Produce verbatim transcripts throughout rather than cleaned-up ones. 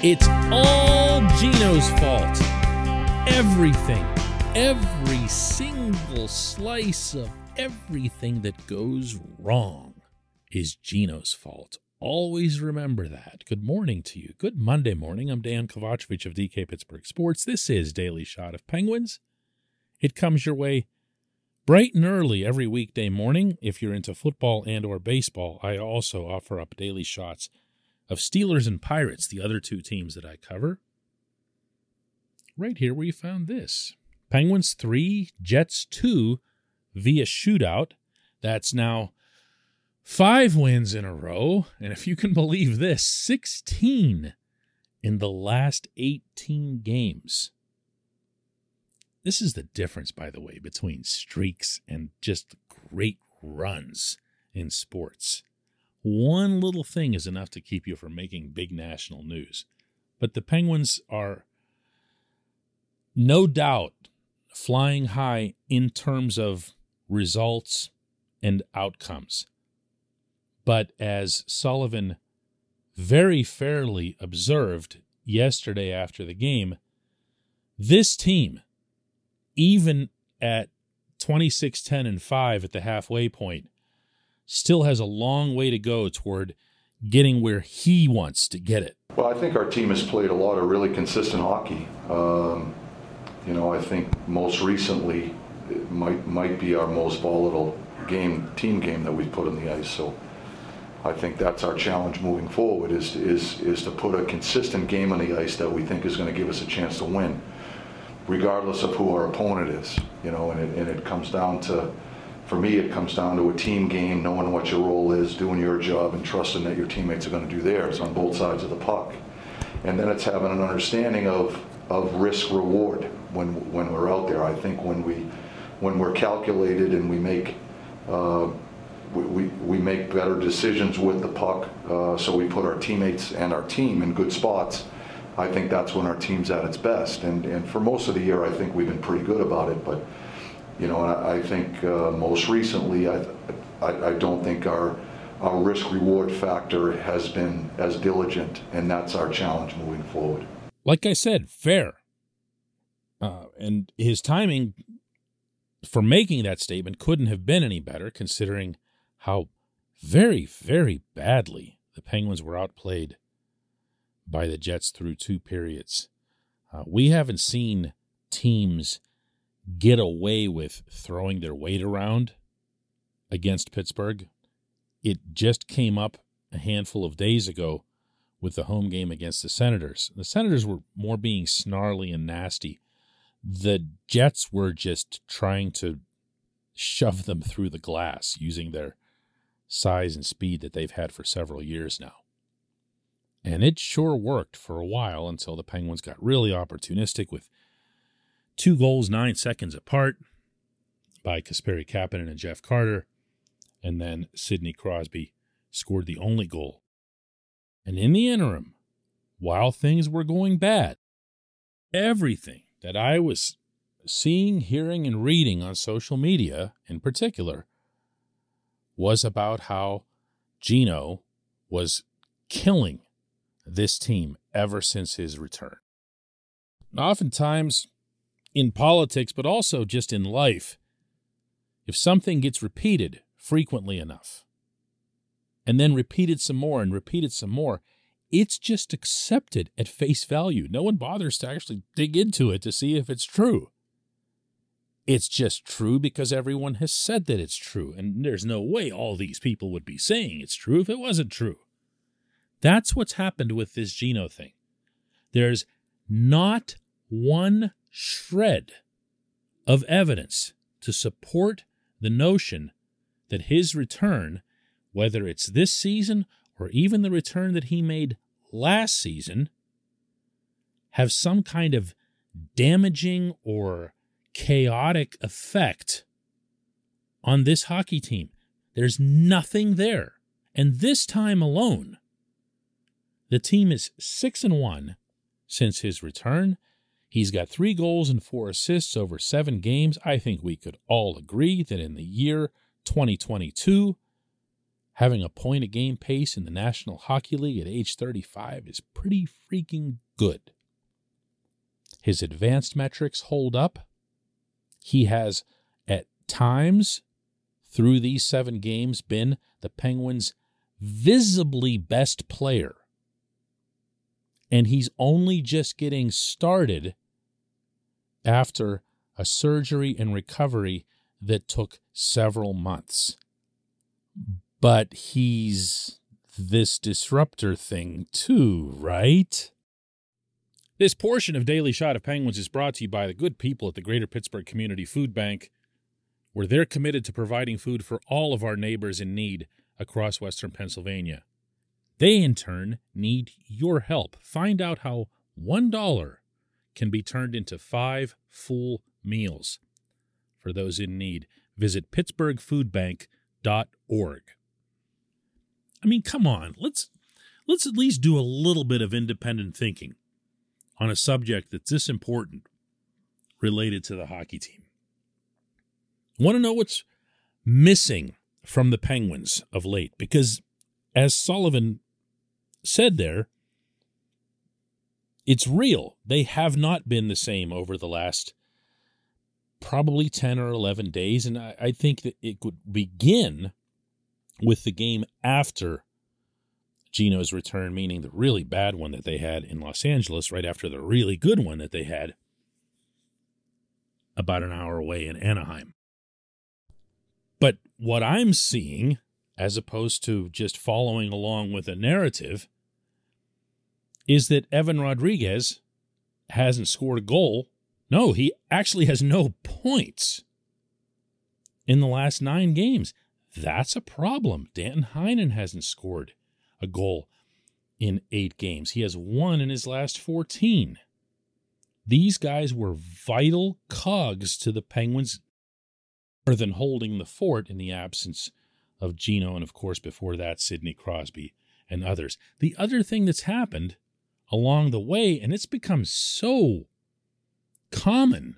It's all Gino's fault. Everything, every single slice of everything that goes wrong is Gino's fault. Always remember that. Good morning to you. Good Monday morning. I'm Dan Kovacevic of D K Pittsburgh Sports. This is Daily Shot of Penguins. It comes your way bright and early every weekday morning. If you're into football and or baseball, I also offer up daily shots of Steelers and Pirates, the other two teams that I cover. Right here where you found this. Penguins three, Jets two via shootout. That's now five wins in a row. And if you can believe this, sixteen in the last eighteen games. This is the difference, by the way, between streaks and just great runs in sports. One little thing is enough to keep you from making big national news. But the Penguins are no doubt flying high in terms of results and outcomes. But as Sullivan very fairly observed yesterday after the game, this team, even at twenty-six, ten, and five at the halfway point, still has a long way to go toward getting where he wants to get it. Well, I think our team has played a lot of really consistent hockey. Um, you know, I think most recently it might might be our most volatile game, team game that we've put on the ice. So I think that's our challenge moving forward, is is is to put a consistent game on the ice that we think is going to give us a chance to win, regardless of who our opponent is. You know, and it, and it comes down to, for me, it comes down to a team game, knowing what your role is, doing your job, and trusting that your teammates are going to do theirs on both sides of the puck. And then it's having an understanding of of risk reward when when we're out there. I think when we when we're calculated and we make uh, we, we we make better decisions with the puck, uh, so we put our teammates and our team in good spots. I think that's when our team's at its best. And and for most of the year, I think we've been pretty good about it. But you know, I, I think uh, most recently, I, I I don't think our our risk reward factor has been as diligent, and that's our challenge moving forward. Like I said, fair. Uh, and his timing for making that statement couldn't have been any better, considering how very, very badly the Penguins were outplayed by the Jets through two periods. Uh, we haven't seen teams get away with throwing their weight around against Pittsburgh. It just came up a handful of days ago with the home game against the Senators. The Senators were more being snarly and nasty. The Jets were just trying to shove them through the glass using their size and speed that they've had for several years now. And it sure worked for a while until the Penguins got really opportunistic with two goals nine seconds apart by Kasperi Kapanen and Jeff Carter. And then Sidney Crosby scored the only goal. And in the interim, while things were going bad, everything that I was seeing, hearing, and reading on social media in particular was about how Gino was killing this team ever since his return. Oftentimes in politics, but also just in life, if something gets repeated frequently enough, and then repeated some more and repeated some more, it's just accepted at face value. No one bothers to actually dig into it to see if it's true. It's just true because everyone has said that it's true, and there's no way all these people would be saying it's true if it wasn't true. That's what's happened with this Gino thing. There's not one shred of evidence to support the notion that his return, whether it's this season or even the return that he made last season, have some kind of damaging or chaotic effect on this hockey team. There's nothing there. And this time alone, the team is six and one since his return. He's got three goals and four assists over seven games. I think we could all agree that in the year twenty twenty-two, having a point-a-game pace in the National Hockey League at age thirty-five is pretty freaking good. His advanced metrics hold up. He has, at times, through these seven games, been the Penguins' visibly best player. And he's only just getting started after a surgery and recovery that took several months. But he's this disruptor thing too, right? This portion of Daily Shot of Penguins is brought to you by the good people at the Greater Pittsburgh Community Food Bank, where they're committed to providing food for all of our neighbors in need across Western Pennsylvania. They, in turn, need your help. Find out how one dollar can be turned into five full meals for those in need. Visit pittsburgh food bank dot org. I mean, come on. Let's let's at least do a little bit of independent thinking on a subject that's this important related to the hockey team. Want to know what's missing from the Penguins of late? Because, as Sullivan said there, it's real. They have not been the same over the last probably ten or eleven days, and I, I think that it could begin with the game after Gino's return, meaning the really bad one that they had in Los Angeles right after the really good one that they had about an hour away in Anaheim. But what I'm seeing, as opposed to just following along with a narrative, is that Evan Rodriguez hasn't scored a goal. No, he actually has no points in the last nine games. That's a problem. Danton Heinen hasn't scored a goal in eight games. He has one in his last fourteen. These guys were vital cogs to the Penguins, more than holding the fort in the absence of Gino and, of course, before that, Sidney Crosby and others. The other thing that's happened along the way, and it's become so common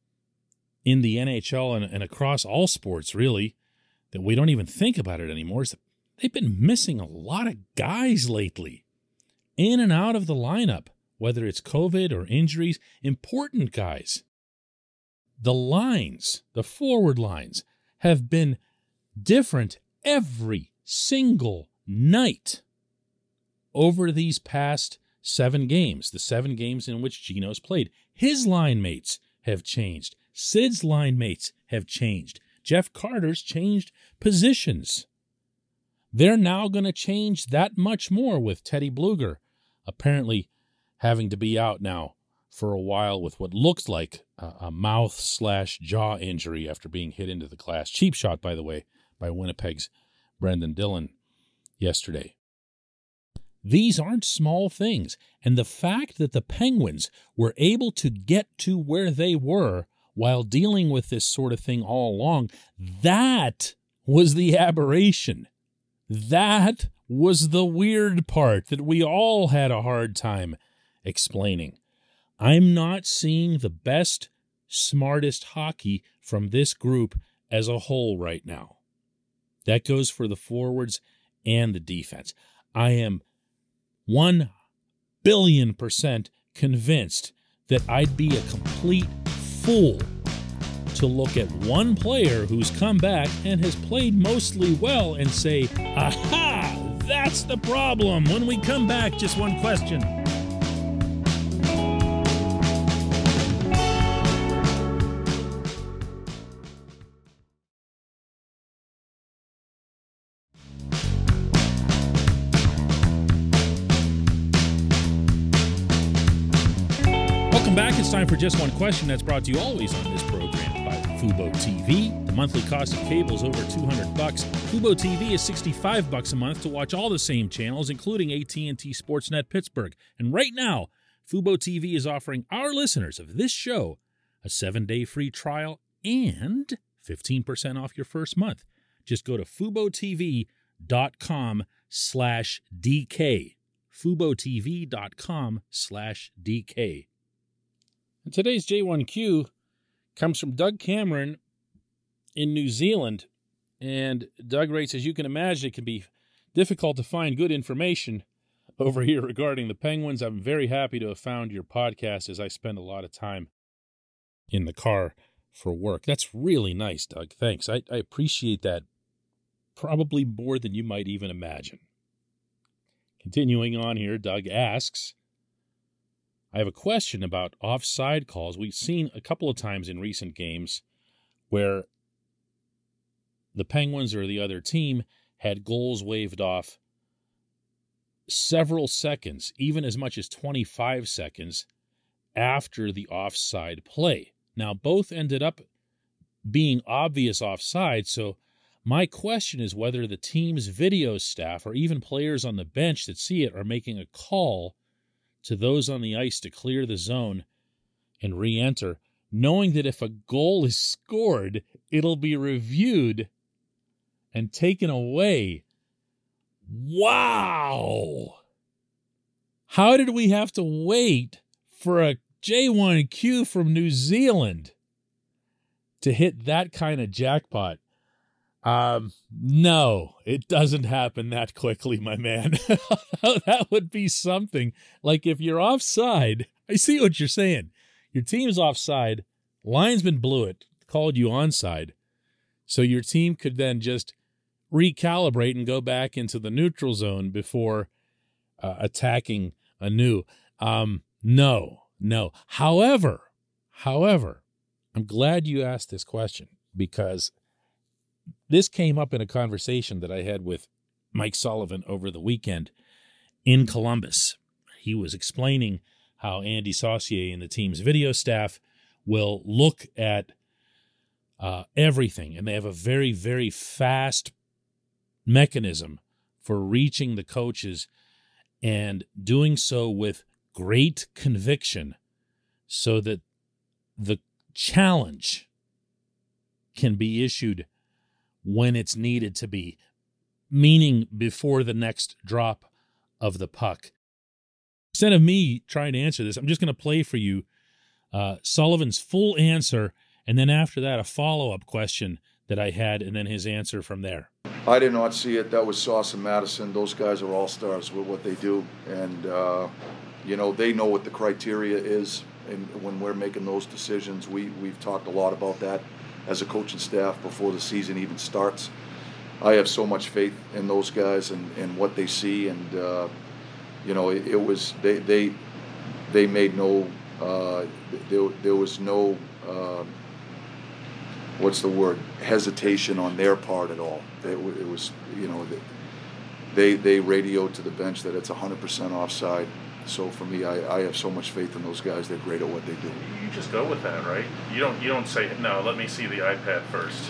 in the N H L and, and across all sports, really, that we don't even think about it anymore, is that they've been missing a lot of guys lately, in and out of the lineup, whether it's COVID or injuries, important guys. The lines, the forward lines, have been different every single night over these past seven games, the seven games in which Gino's played. His line mates have changed. Sid's line mates have changed. Jeff Carter's changed positions. They're now going to change that much more with Teddy Bluger apparently having to be out now for a while with what looks like a, a mouth slash jaw injury after being hit into the glass. Cheap shot, by the way, by Winnipeg's Brendan Dillon yesterday. These aren't small things, and the fact that the Penguins were able to get to where they were while dealing with this sort of thing all along, that was the aberration. That was the weird part that we all had a hard time explaining. I'm not seeing the best, smartest hockey from this group as a whole right now. That goes for the forwards and the defense. I am one billion percent convinced that I'd be a complete fool to look at one player who's come back and has played mostly well and say, aha, that's the problem. When we come back, just one question. Welcome back. It's time for Just One Question. That's brought to you always on this program by Fubo T V. The monthly cost of cable is over two hundred bucks. Fubo T V is sixty-five bucks a month to watch all the same channels, including A T and T Sportsnet Pittsburgh. And right now, Fubo T V is offering our listeners of this show a seven-day free trial and fifteen percent off your first month. Just go to FuboTV.com slash DK. FuboTV.com slash DK. And today's J one Q comes from Doug Cameron in New Zealand, And Doug writes, as you can imagine, it can be difficult to find good information over here regarding the Penguins. I'm very happy to have found your podcast as I spend a lot of time in the car for work. That's really nice, Doug. Thanks. I, I appreciate that probably more than you might even imagine. Continuing on here, Doug asks, I have a question about offside calls. We've seen a couple of times in recent games where the Penguins or the other team had goals waved off several seconds, even as much as twenty-five seconds after the offside play. Now, both ended up being obvious offside, so my question is whether the team's video staff or even players on the bench that see it are making a call to those on the ice to clear the zone and re-enter, knowing that if a goal is scored, it'll be reviewed and taken away. Wow! How did we have to wait for a J one Q from New Zealand to hit that kind of jackpot? Um, no, it doesn't happen that quickly, my man. That would be something. Like if you're offside, I see what you're saying. Your team's offside, linesman blew it, called you onside, so your team could then just recalibrate and go back into the neutral zone before uh, attacking anew. Um, no, no. However, however, I'm glad you asked this question because this came up in a conversation that I had with Mike Sullivan over the weekend in Columbus. He was explaining how Andy Saucier and the team's video staff will look at uh, everything, and they have a very, very fast mechanism for reaching the coaches and doing so with great conviction so that the challenge can be issued when it's needed to be, meaning before the next drop of the puck. Instead of me trying to answer this, I'm just going to play for you uh, Sullivan's full answer, and then after that, a follow-up question that I had, and then his answer from there. I did not see it. That was Sauce and Madison. Those guys are all-stars with what they do, and, uh, you know, they know what the criteria is, and when we're making those decisions, we, we've talked a lot about that as a coaching staff before the season even starts. I have so much faith in those guys and, and what they see, and uh, you know, it, it was they they they made no uh, there there was no uh, what's the word hesitation on their part at all. It, it was you know they they radioed to the bench that it's one hundred percent offside. So for me, I, I have so much faith in those guys. They're great at what they do. You just go with that, right? You don't you don't say, no, let me see the iPad first.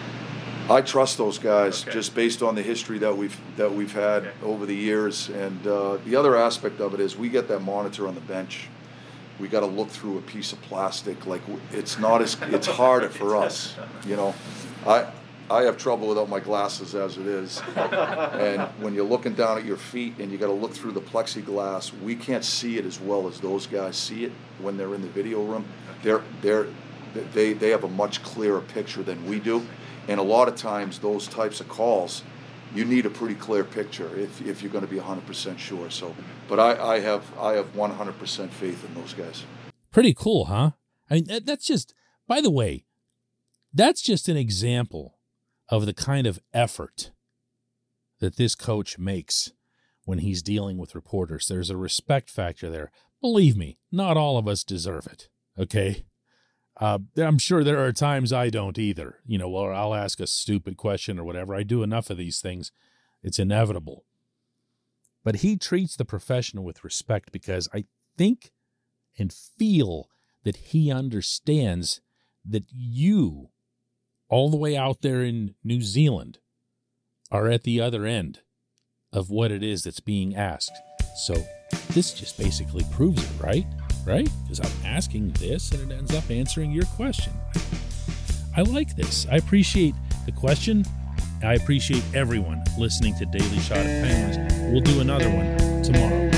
I trust those guys Okay. just based on the history that we've that we've had Okay. over the years. And uh, the other aspect of it is we get that monitor on the bench. We got to look through a piece of plastic. Like it's not as it's harder for us, you know. I I have trouble without my glasses as it is. And when you're looking down at your feet and you got to look through the plexiglass, we can't see it as well as those guys see it when they're in the video room. They're they're they they have a much clearer picture than we do. And a lot of times those types of calls, you need a pretty clear picture if if you're going to be one hundred percent sure. So, but I, I have I have one hundred percent faith in those guys. Pretty cool, huh? I mean, that, that's just, by the way, that's just an example of the kind of effort that this coach makes when he's dealing with reporters. There's a respect factor there. Believe me, not all of us deserve it, okay? Uh, I'm sure there are times I don't either. You know, well, I'll ask a stupid question or whatever. I do enough of these things. It's inevitable. But he treats the professional with respect because I think and feel that he understands that you, all the way out there in New Zealand, are at the other end of what it is that's being asked. So this just basically proves it, right? Right? Because I'm asking this and it ends up answering your question. I like this. I appreciate the question. I appreciate everyone listening to Daily Shot of Penguins. We'll do another one tomorrow.